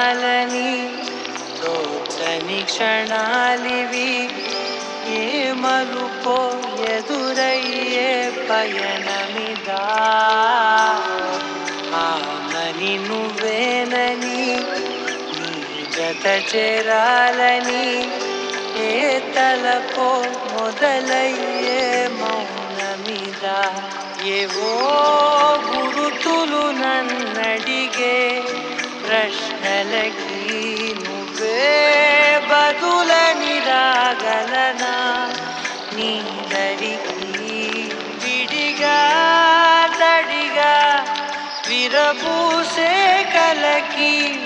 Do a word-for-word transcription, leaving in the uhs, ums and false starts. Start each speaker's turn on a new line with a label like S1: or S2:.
S1: వినాలని తోచని క్షణాలివి ఏ మలుపో ఎదురయ్యే పయనమిదా ఆమని నువ్వేనని నీ జత చేరాలని ఏ తలపో మొదలయ్యే మౌనమిదా ఏవో గురుతులు నన్నడిగే ప్రశ్నలకి నువ్వే బదులని రాగలనా నీ దరికి విడిగా తడిగా విరబూసే కలకి